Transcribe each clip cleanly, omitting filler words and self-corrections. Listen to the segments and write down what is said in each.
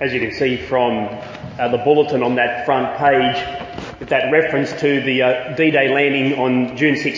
as you can see from the bulletin on that front page, with that reference to the D-Day landing on June 6,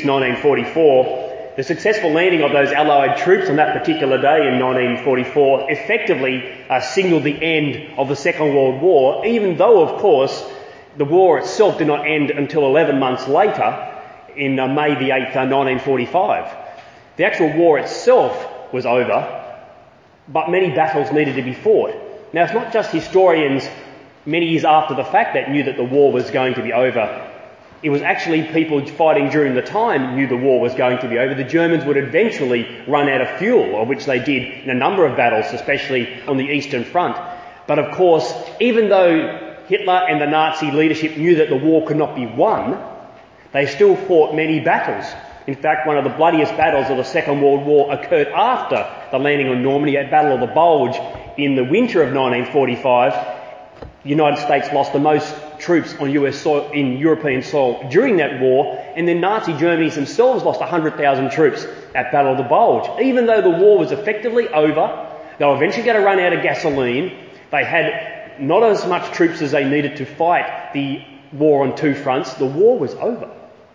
1944, the successful landing of those Allied troops on that particular day in 1944 effectively signalled the end of the Second World War, even though, of course, the war itself did not end until 11 months later, in May the 8th, 1945. The actual war itself was over, but many battles needed to be fought. Now, it's not just historians many years after the fact that knew that the war was going to be over. It was actually people fighting during the time knew the war was going to be over. The Germans would eventually run out of fuel, or which they did in a number of battles, especially on the Eastern Front. But of course, even though Hitler and the Nazi leadership knew that the war could not be won, they still fought many battles. In fact, one of the bloodiest battles of the Second World War occurred after the landing on Normandy at Battle of the Bulge in the winter of 1945. The United States lost the most troops on US soil, in European soil during that war, and then Nazi Germany themselves lost 100,000 troops at Battle of the Bulge. Even though the war was effectively over, they were eventually going to run out of gasoline. They had not as much troops as they needed to fight the war on two fronts. The war was over.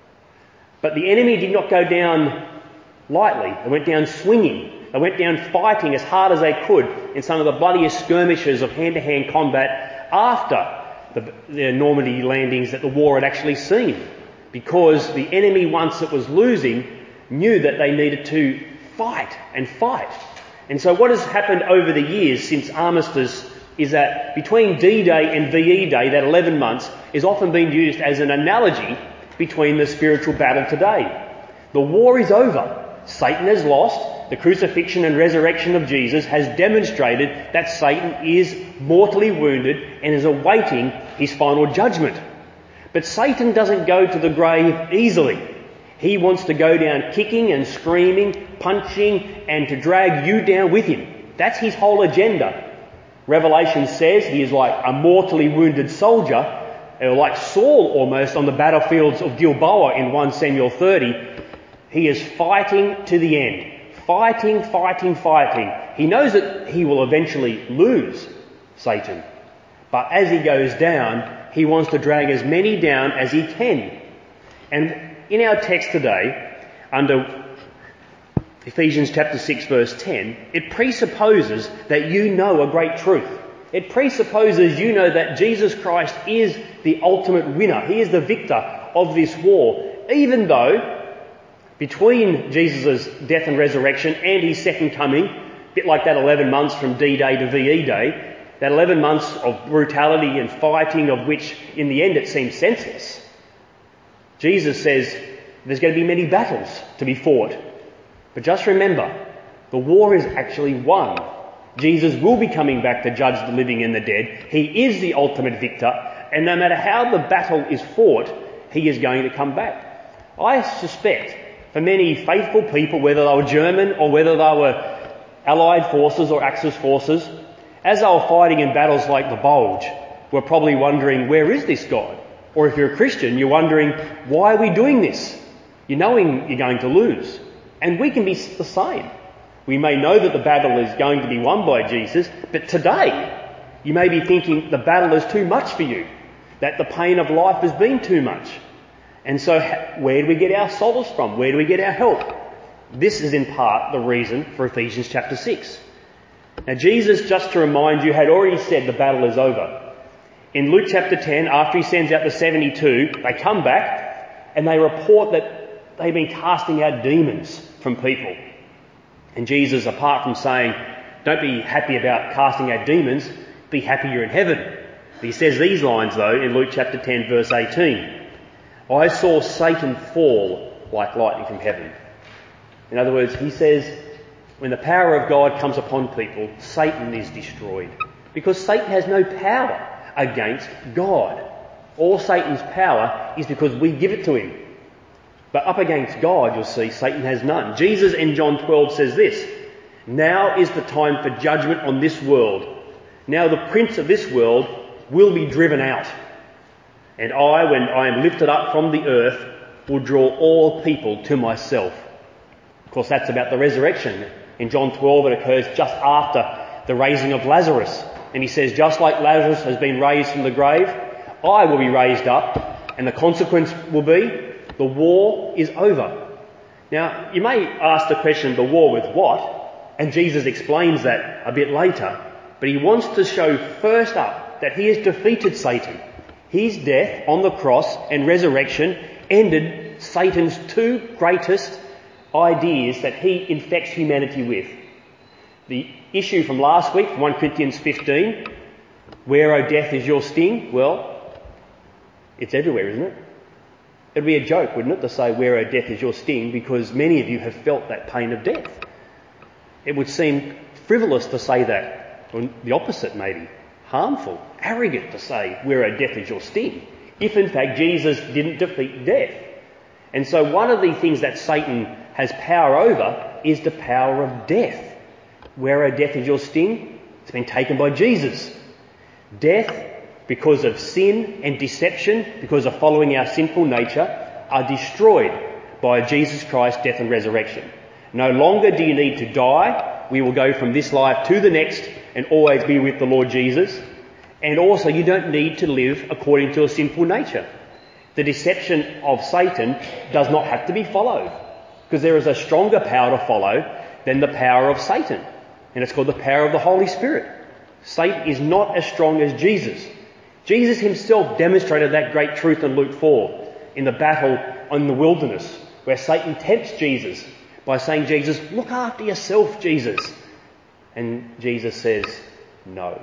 But the enemy did not go down lightly. They went down swinging. They went down fighting as hard as they could in some of the bloodiest skirmishes of hand-to-hand combat after the Normandy landings that the war had actually seen. Because the enemy, once it was losing, knew that they needed to fight and fight. And so what has happened over the years since Armistice is that between D-Day and VE Day, that 11 months, is often being used as an analogy between the spiritual battle today. The war is over. Satan has lost. The crucifixion and resurrection of Jesus has demonstrated that Satan is mortally wounded and is awaiting his final judgment. But Satan doesn't go to the grave easily. He wants to go down kicking and screaming, punching, and to drag you down with him. That's his whole agenda. Revelation says he is like a mortally wounded soldier, like Saul almost on the battlefields of Gilboa in 1 Samuel 30. He is fighting to the end. Fighting, fighting, fighting. He knows that he will eventually lose, Satan. But as he goes down, he wants to drag as many down as he can. And in our text today, under Ephesians chapter 6 verse 10, it presupposes that you know a great truth. It presupposes you know that Jesus Christ is the ultimate winner. He is the victor of this war. Even though between Jesus' death and resurrection and his second coming, a bit like that 11 months from D-Day to VE Day, that 11 months of brutality and fighting of which in the end it seems senseless, Jesus says there's going to be many battles to be fought. But just remember, the war is actually won. Jesus will be coming back to judge the living and the dead. He is the ultimate victor, and no matter how the battle is fought, he is going to come back. I suspect for many faithful people, whether they were German or whether they were Allied forces or Axis forces, as they were fighting in battles like the Bulge, were probably wondering, where is this God? Or if you're a Christian, you're wondering, why are we doing this? You're knowing you're going to lose. And we can be the same. We may know that the battle is going to be won by Jesus, but today you may be thinking the battle is too much for you, that the pain of life has been too much. And so where do we get our solace from? Where do we get our help? This is in part the reason for Ephesians chapter 6. Now Jesus, just to remind you, had already said the battle is over. In Luke chapter 10, after he sends out the 72, they come back and they report that they've been casting out demons from people. And Jesus, apart from saying, don't be happy about casting out demons, be happy you're in heaven. He says these lines though in Luke chapter 10 verse 18. I saw Satan fall like lightning from heaven. In other words, he says, when the power of God comes upon people, Satan is destroyed. Because Satan has no power against God. All Satan's power is because we give it to him. But up against God, you'll see, Satan has none. Jesus in John 12 says this, now is the time for judgment on this world. Now the prince of this world will be driven out. And I, when I am lifted up from the earth, will draw all people to myself. Of course, that's about the resurrection. In John 12, it occurs just after the raising of Lazarus. And he says, just like Lazarus has been raised from the grave, I will be raised up, and the consequence will be the war is over. Now, you may ask the question, the war with what? And Jesus explains that a bit later. But he wants to show first up that he has defeated Satan. His death on the cross and resurrection ended Satan's two greatest ideas that he infects humanity with. The issue from last week, 1 Corinthians 15, where, O death, is your sting? Well, it's everywhere, isn't it? It'd be a joke, wouldn't it, to say, where, O death, is your sting, because many of you have felt that pain of death. It would seem frivolous to say that, or the opposite maybe, harmful, arrogant to say, where, O death, is your sting, if in fact Jesus didn't defeat death. And so one of the things that Satan has power over is the power of death. Where, O death, is your sting? It's been taken by Jesus. Death, because of sin and deception, because of following our sinful nature, are destroyed by Jesus Christ's death and resurrection. No longer do you need to die. We will go from this life to the next and always be with the Lord Jesus. And also you don't need to live according to a sinful nature. The deception of Satan does not have to be followed, because there is a stronger power to follow than the power of Satan. And it's called the power of the Holy Spirit. Satan is not as strong as Jesus. Jesus himself demonstrated that great truth in Luke 4 in the battle in the wilderness, where Satan tempts Jesus by saying, Jesus, look after yourself, Jesus. And Jesus says, no.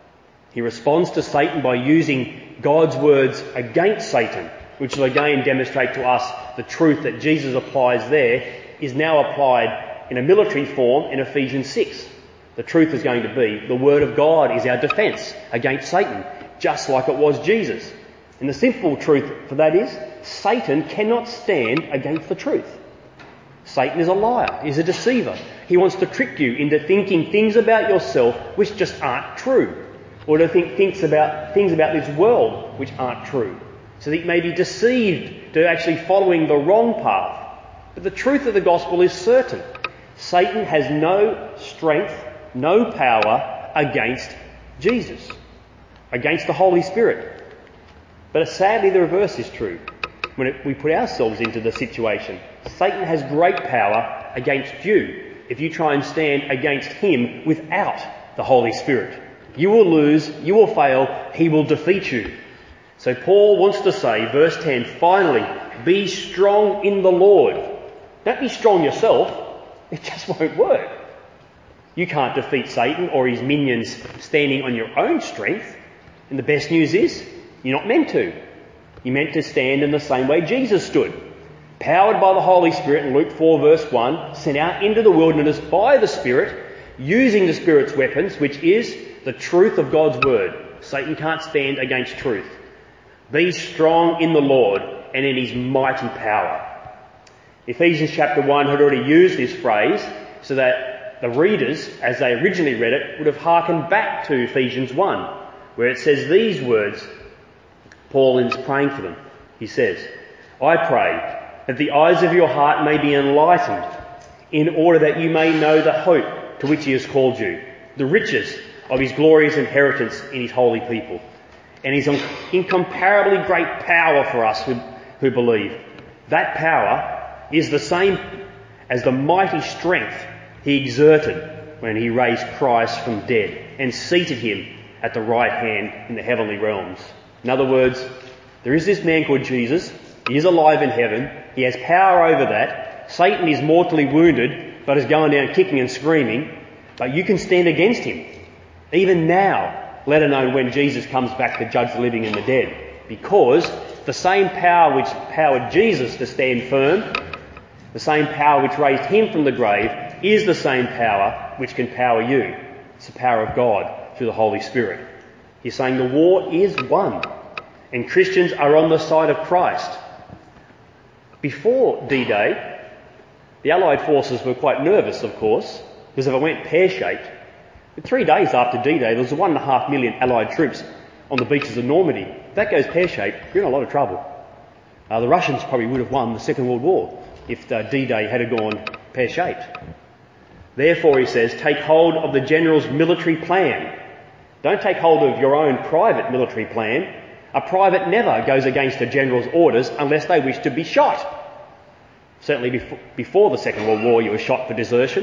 He responds to Satan by using God's words against Satan, which will again demonstrate to us the truth that Jesus applies there is now applied in a military form in Ephesians 6. The truth is going to be the Word of God is our defence against Satan, just like it was Jesus. And the simple truth for that is, Satan cannot stand against the truth. Satan is a liar, is a deceiver. He wants to trick you into thinking things about yourself which just aren't true, or to think things about this world which aren't true, so that you may be deceived to actually following the wrong path. But the truth of the gospel is certain. Satan has no strength, no power against Jesus, against the Holy Spirit. But sadly the reverse is true. When we put ourselves into the situation, Satan has great power against you if you try and stand against him without the Holy Spirit. You will lose, you will fail, he will defeat you. So Paul wants to say, verse 10, finally, be strong in the Lord. Don't be strong yourself. It just won't work. You can't defeat Satan or his minions standing on your own strength. And the best news is, you're not meant to. You're meant to stand in the same way Jesus stood. Powered by the Holy Spirit in Luke 4 verse 1, sent out into the wilderness by the Spirit, using the Spirit's weapons, which is the truth of God's Word. Satan can't stand against truth. Be strong in the Lord and in his mighty power. Ephesians chapter 1 had already used this phrase so that the readers, as they originally read it, would have hearkened back to Ephesians 1, where it says these words. Paul is praying for them. He says, I pray that the eyes of your heart may be enlightened, in order that you may know the hope to which he has called you, the riches of his glorious inheritance in his holy people, and his incomparably great power for us who believe. That power is the same as the mighty strength he exerted when he raised Christ from dead and seated him at the right hand in the heavenly realms. In other words, there is this man called Jesus. He is alive in heaven. He has power over that. Satan is mortally wounded, but is going down kicking and screaming. But you can stand against him, even now, let alone when Jesus comes back to judge the living and the dead. Because the same power which powered Jesus to stand firm, the same power which raised him from the grave, is the same power which can power you. It's the power of God through the Holy Spirit. He's saying the war is won, and Christians are on the side of Christ. Before D-Day, the Allied forces were quite nervous, of course, because if it went pear-shaped, 3 days after D-Day, there was 1.5 million Allied troops on the beaches of Normandy. If that goes pear-shaped, you're in a lot of trouble. The Russians probably would have won the Second World War if D-Day had gone pear-shaped. Therefore, he says, take hold of the general's military plan. Don't take hold of your own private military plan. A private never goes against a general's orders unless they wish to be shot. Certainly before the Second World War you were shot for desertion.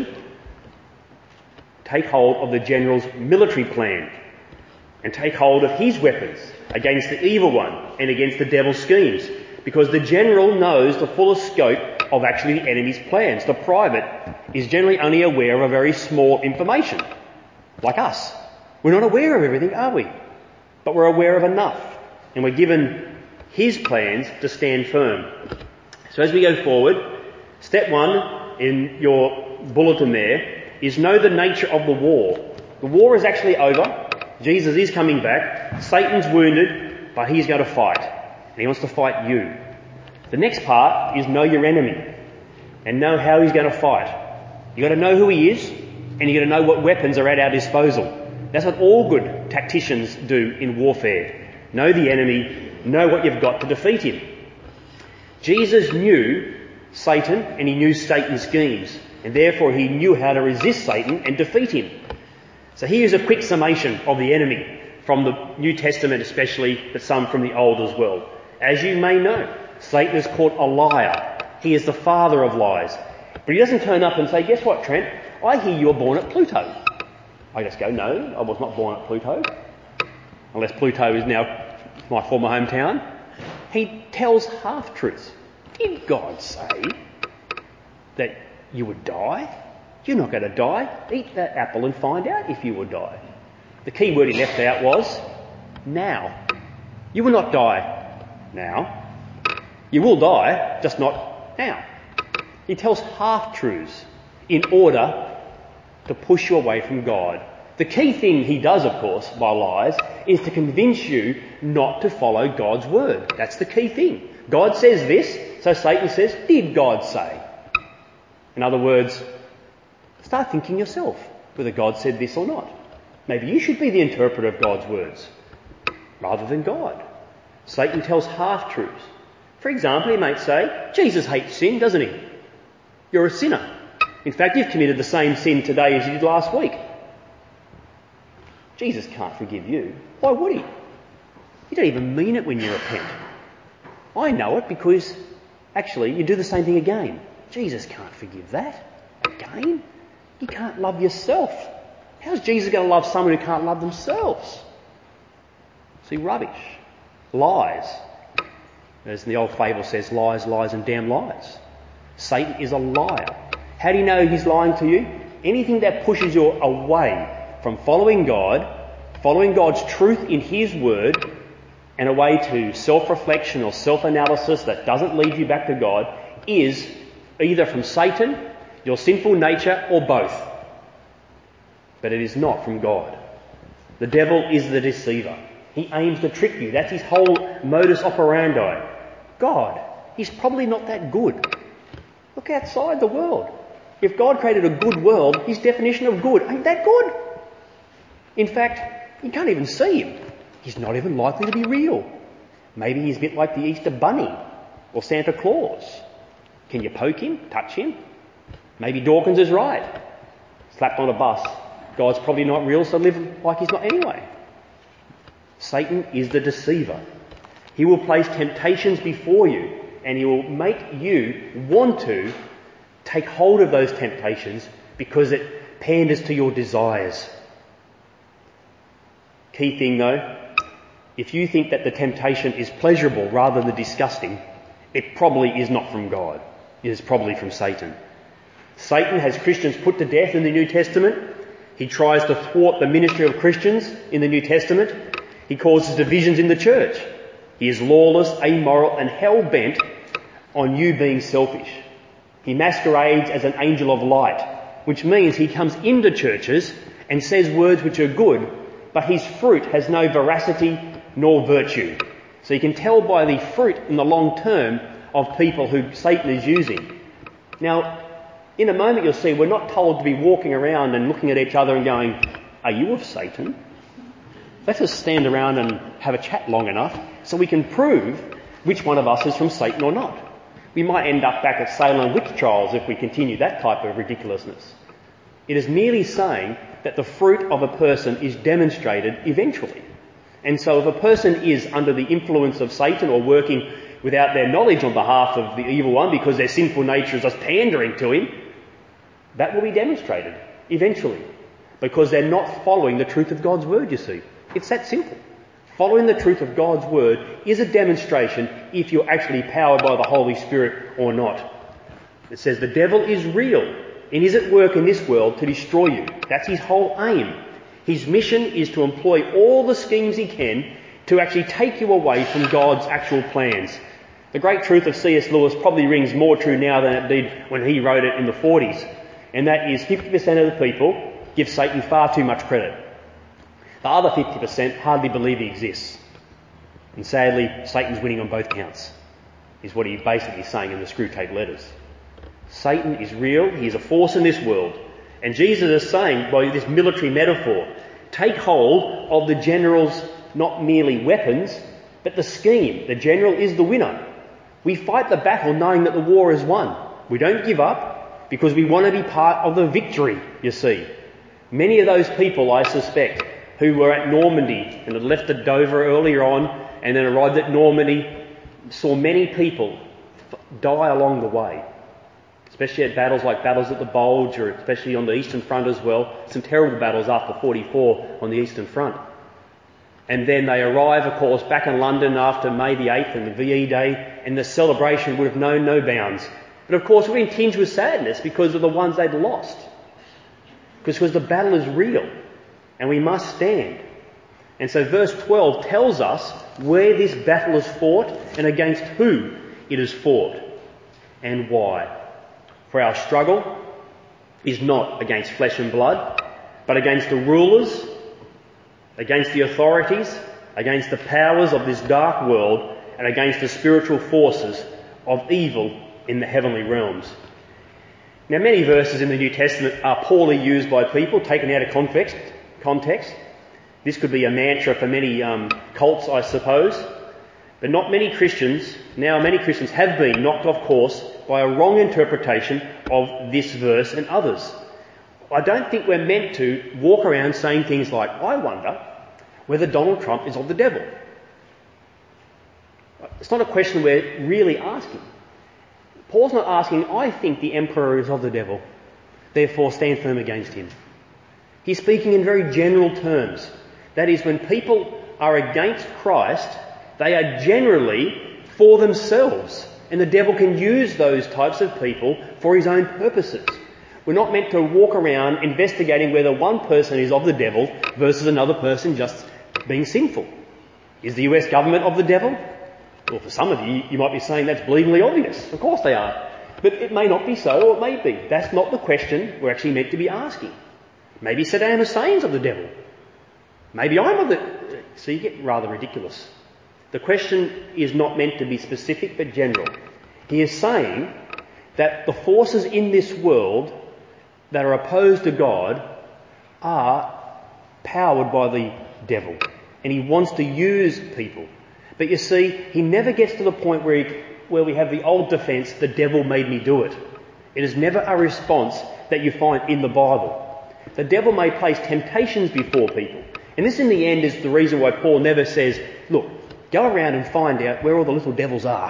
Take hold of the general's military plan and take hold of his weapons against the evil one and against the devil's schemes, because the general knows the fullest scope of actually the enemy's plans. The private is generally only aware of a very small information, like us. We're not aware of everything, are we? But we're aware of enough, and we're given his plans to stand firm. So as we go forward, step 1 in your bulletin there is know the nature of the war. The war is actually over. Jesus is coming back. Satan's wounded, but he's going to fight. And he wants to fight you. The next part is know your enemy and know how he's going to fight. You've got to know who he is, and you've got to know what weapons are at our disposal. That's what all good tacticians do in warfare. Know the enemy, know what you've got to defeat him. Jesus knew Satan and he knew Satan's schemes, and therefore he knew how to resist Satan and defeat him. So here's a quick summation of the enemy from the New Testament especially, but some from the Old as well. As you may know, Satan is called a liar. He is the father of lies. But he doesn't turn up and say, guess what, Trent? I hear you were born at Pluto. I just go, no, I was not born at Pluto. Unless Pluto is now my former hometown. He tells half-truths. Did God say that you would die? You're not going to die. Eat that apple and find out if you will die. The key word he left out was now. You will not die now. You will die, just not now. He tells half-truths in order to push you away from God. The key thing he does, of course, by lies, is to convince you not to follow God's word. That's the key thing. God says this, so Satan says, did God say? In other words, start thinking yourself whether God said this or not. Maybe you should be the interpreter of God's words rather than God. Satan tells half-truths. For example, he might say, Jesus hates sin, doesn't he? You're a sinner. In fact, you've committed the same sin today as you did last week. Jesus can't forgive you. Why would he? You don't even mean it when you repent. I know it because, actually, you do the same thing again. Jesus can't forgive that. Again? You can't love yourself. How's Jesus going to love someone who can't love themselves? See, rubbish. Lies. As the old fable says, lies, lies and damn lies. Satan is a liar. How do you know he's lying to you? Anything that pushes you away from following God, following God's truth in his word, and away to self-reflection or self-analysis that doesn't lead you back to God, is either from Satan, your sinful nature, or both. But it is not from God. The devil is the deceiver. He aims to trick you. That's his whole modus operandi. God, he's probably not that good. Look outside the world. If God created a good world, his definition of good ain't that good. In fact, you can't even see him. He's not even likely to be real. Maybe he's a bit like the Easter Bunny or Santa Claus. Can you poke him, touch him? Maybe Dawkins is right. Slapped on a bus. God's probably not real, so live like he's not anyway. Satan is the deceiver. He will place temptations before you, and he will make you want to take hold of those temptations because it panders to your desires. Key thing though, if you think that the temptation is pleasurable rather than disgusting, it probably is not from God. It is probably from Satan. Satan has Christians put to death in the New Testament. He tries to thwart the ministry of Christians in the New Testament. He causes divisions in the church. He is lawless, amoral and hell-bent on you being selfish. He masquerades as an angel of light, which means he comes into churches and says words which are good, but his fruit has no veracity nor virtue. So you can tell by the fruit in the long term of people who Satan is using. Now, in a moment you'll see we're not told to be walking around and looking at each other and going, are you of Satan? Let us stand around and have a chat long enough so we can prove which one of us is from Satan or not. We might end up back at Salem witch trials if we continue that type of ridiculousness. It is merely saying that the fruit of a person is demonstrated eventually. And so if a person is under the influence of Satan or working without their knowledge on behalf of the evil one because their sinful nature is just pandering to him, that will be demonstrated eventually because they're not following the truth of God's word, you see. It's that simple. Following the truth of God's word is a demonstration if you're actually powered by the Holy Spirit or not. It says the devil is real and is at work in this world to destroy you. That's his whole aim. His mission is to employ all the schemes he can to actually take you away from God's actual plans. The great truth of C.S. Lewis probably rings more true now than it did when he wrote it in the 40s. And that is 50% of the people give Satan far too much credit. The other 50% hardly believe he exists. And sadly, Satan's winning on both counts, is what he's basically saying in the Screwtape Letters. Satan is real, he is a force in this world. And Jesus is saying, by this military metaphor, take hold of the general's not merely weapons, but the scheme. The general is the winner. We fight the battle knowing that the war is won. We don't give up because we want to be part of the victory, you see. Many of those people, I suspect, who were at Normandy and had left at Dover earlier on and then arrived at Normandy, saw many people die along the way. Especially at battles like battles at the Bulge, or especially on the Eastern Front as well. Some terrible battles after 44 on the Eastern Front. And then they arrive, of course, back in London after May the 8th and the VE Day, and the celebration would have known no bounds. But of course, we've been tinged with sadness because of the ones they'd lost. Because the battle is real, and we must stand. And so verse 12 tells us where this battle is fought and against who it is fought and why. For our struggle is not against flesh and blood, but against the rulers, against the authorities, against the powers of this dark world, and against the spiritual forces of evil in the heavenly realms. Now, many verses in the New Testament are poorly used by people, taken out of context. This could be a mantra for many cults, I suppose. But many Christians have been knocked off course by a wrong interpretation of this verse and others. I don't think we're meant to walk around saying things like, I wonder whether Donald Trump is of the devil. It's not a question we're really asking. Paul's not asking, I think the emperor is of the devil, therefore stand firm against him. He's speaking in very general terms. That is, when people are against Christ, they are generally for themselves. And the devil can use those types of people for his own purposes. We're not meant to walk around investigating whether one person is of the devil versus another person just being sinful. Is the US government of the devil? Well, for some of you, you might be saying that's bleedingly obvious. Of course they are. But it may not be so, or it may be. That's not the question we're actually meant to be asking. Maybe Saddam Hussein's of the devil. Maybe I'm of the... So you get rather ridiculous. The question is not meant to be specific but general. He is saying that the forces in this world that are opposed to God are powered by the devil. And he wants to use people. But you see, he never gets to the point where we have the old defence, the devil made me do it. It is never a response that you find in the Bible. The devil may place temptations before people. And this in the end is the reason why Paul never says, look, go around and find out where all the little devils are.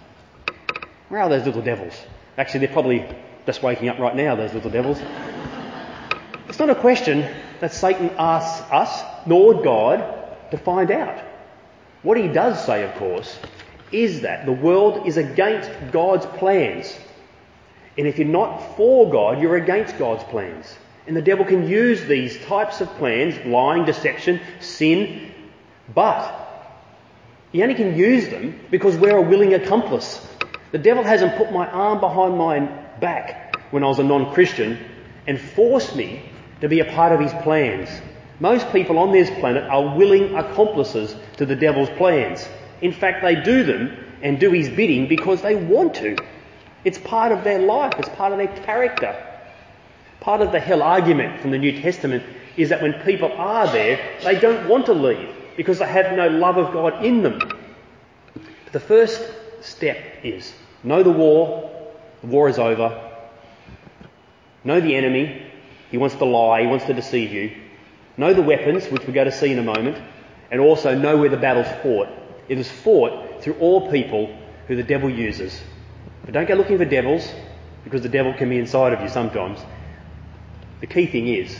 Where are those little devils? Actually, they're probably just waking up right now, those little devils. It's not a question that Satan asks us, nor God, to find out. What he does say, of course, is that the world is against God's plans. And if you're not for God, you're against God's plans. And the devil can use these types of plans, lying, deception, sin, but he only can use them because we're a willing accomplice. The devil hasn't put my arm behind my back when I was a non-Christian and forced me to be a part of his plans. Most people on this planet are willing accomplices to the devil's plans. In fact, they do them and do his bidding because they want to. It's part of their life. It's part of their character. Part of the hell argument from the New Testament is that when people are there, they don't want to leave because they have no love of God in them. But the first step is know the war is over. Know the enemy. He wants to lie. He wants to deceive you. Know the weapons, which we're going to see in a moment, and also know where the battle's fought. It is fought through all people who the devil uses. But don't go looking for devils, because the devil can be inside of you sometimes. The key thing is,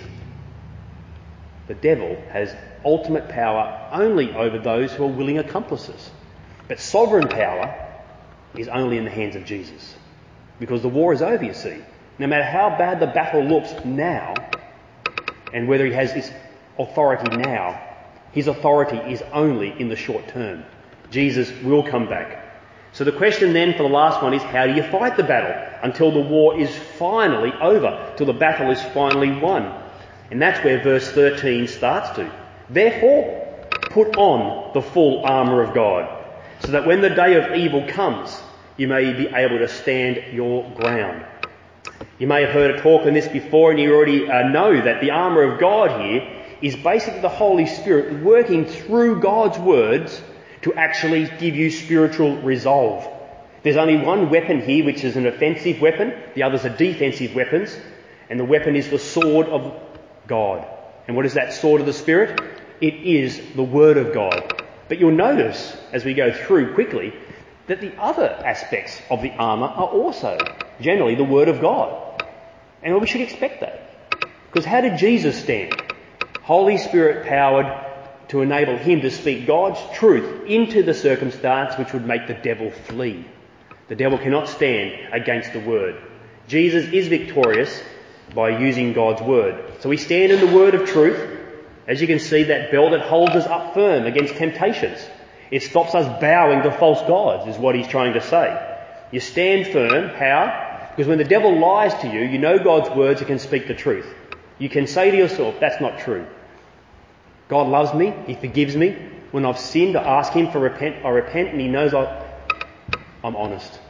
the devil has ultimate power only over those who are willing accomplices. But sovereign power is only in the hands of Jesus. Because the war is over, you see. No matter how bad the battle looks now, and whether he has his authority now, his authority is only in the short term. Jesus will come back. So the question then for the last one is, how do you fight the battle until the war is finally over, till the battle is finally won? And that's where verse 13 starts to. Therefore, put on the full armour of God, so that when the day of evil comes, you may be able to stand your ground. You may have heard a talk on this before, and you already know that the armour of God here is basically the Holy Spirit working through God's words to actually give you spiritual resolve. There's only one weapon here, which is an offensive weapon. The others are defensive weapons. And the weapon is the sword of God. And what is that sword of the Spirit? It is the Word of God. But you'll notice, as we go through quickly, that the other aspects of the armour are also generally the Word of God. And we should expect that. Because how did Jesus stand? Holy Spirit powered to enable him to speak God's truth into the circumstance which would make the devil flee. The devil cannot stand against the Word. Jesus is victorious by using God's Word. So we stand in the Word of truth. As you can see, that belt that holds us up firm against temptations. It stops us bowing to false gods, is what he's trying to say. You stand firm. How? Because when the devil lies to you, you know God's words and can speak the truth. You can say to yourself, that's not true. God loves me. He forgives me. When I've sinned, I ask him for repent. I repent, and he knows I'm honest.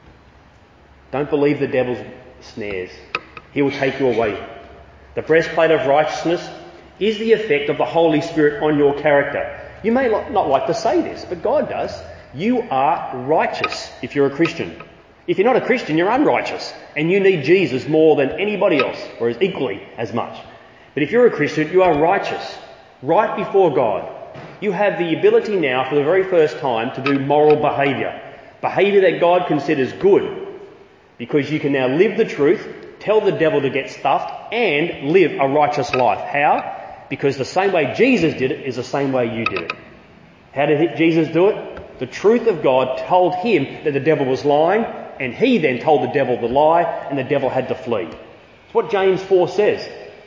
Don't believe the devil's snares. He will take you away. The breastplate of righteousness is the effect of the Holy Spirit on your character. You may not like to say this, but God does. You are righteous if you're a Christian. If you're not a Christian, you're unrighteous. And you need Jesus more than anybody else, or as equally as much. But if you're a Christian, you are righteous. Right before God. You have the ability now, for the very first time, to do moral behaviour. Behaviour that God considers good. Because you can now live the truth, tell the devil to get stuffed, and live a righteous life. How? Because the same way Jesus did it is the same way you did it. How did Jesus do it? The truth of God told him that the devil was lying, and he then told the devil the lie, and the devil had to flee. It's what James 4 says.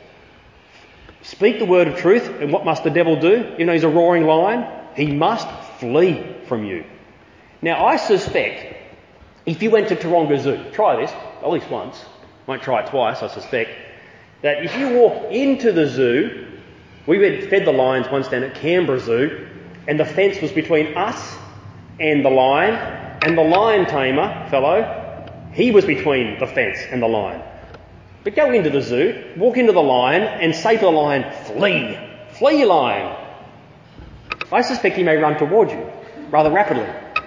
Speak the word of truth, and what must the devil do? You know, he's a roaring lion. He must flee from you. Now, I suspect, if you went to Taronga Zoo, try this, at least once, won't try it twice, I suspect, that if you walk into the zoo, we fed the lions once down at Canberra Zoo, and the fence was between us and the lion tamer fellow, he was between the fence and the lion. But go into the zoo, walk into the lion, and say to the lion, flee! Flee, lion! I suspect he may run towards you, rather rapidly.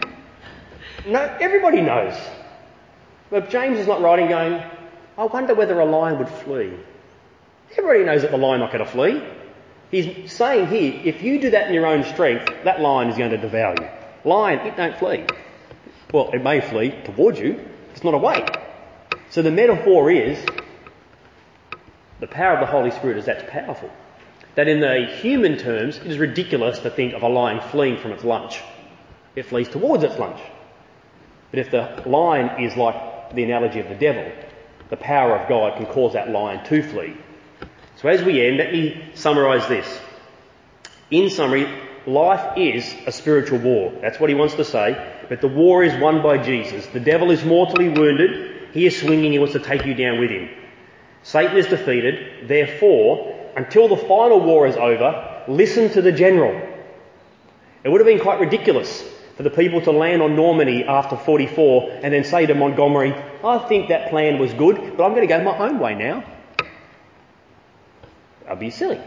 No, everybody knows. But James is not writing going, I wonder whether a lion would flee. Everybody knows that the lion's not going to flee. He's saying here, if you do that in your own strength, that lion is going to devour you. Lion, it don't flee. Well, it may flee towards you. It's not away. So the metaphor is, the power of the Holy Spirit is that's powerful. That in the human terms, it is ridiculous to think of a lion fleeing from its lunch. It flees towards its lunch. But if the lion is like the analogy of the devil, the power of God can cause that lion to flee. So as we end, let me summarise this. In summary, life is a spiritual war. That's what he wants to say. But the war is won by Jesus. The devil is mortally wounded. He is swinging. He wants to take you down with him. Satan is defeated. Therefore, until the final war is over, listen to the general. It would have been quite ridiculous for the people to land on Normandy after 44 and then say to Montgomery, I think that plan was good, but I'm going to go my own way now. I'd be silly.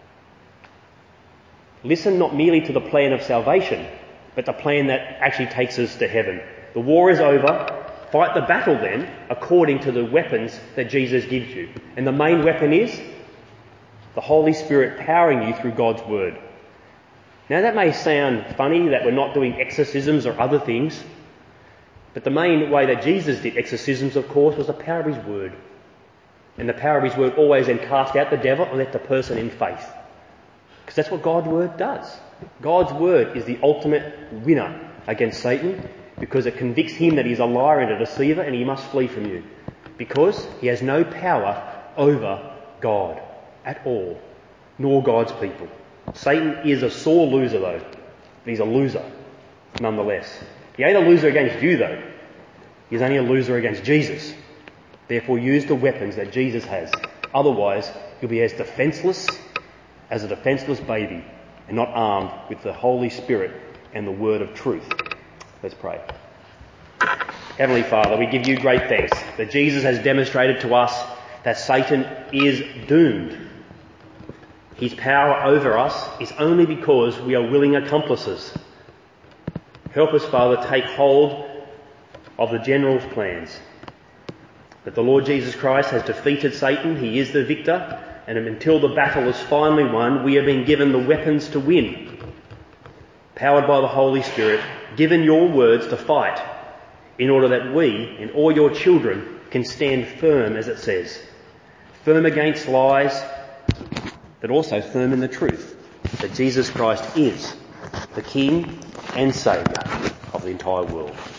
Listen not merely to the plan of salvation, but the plan that actually takes us to heaven. The war is over. Fight the battle then according to the weapons that Jesus gives you. And the main weapon is the Holy Spirit powering you through God's Word. Now that may sound funny that we're not doing exorcisms or other things, but the main way that Jesus did exorcisms, of course, was the power of his Word. And the power of his Word always then cast out the devil and left the person in faith. Because that's what God's Word does. God's Word is the ultimate winner against Satan, because it convicts him that he's a liar and a deceiver and he must flee from you. Because he has no power over God at all, nor God's people. Satan is a sore loser though, but he's a loser nonetheless. He ain't a loser against you though. He's only a loser against Jesus. Therefore use the weapons that Jesus has. Otherwise you'll be as defenceless as a defenceless baby and not armed with the Holy Spirit and the word of truth. Let's pray. Heavenly Father, we give you great thanks that Jesus has demonstrated to us that Satan is doomed. His power over us is only because we are willing accomplices. Help us, Father, take hold of the general's plans. That the Lord Jesus Christ has defeated Satan, he is the victor, and until the battle is finally won, we have been given the weapons to win. Powered by the Holy Spirit, given your words to fight, in order that we and all your children can stand firm, as it says. Firm against lies, but also firm in the truth that Jesus Christ is the King and Saviour of the entire world.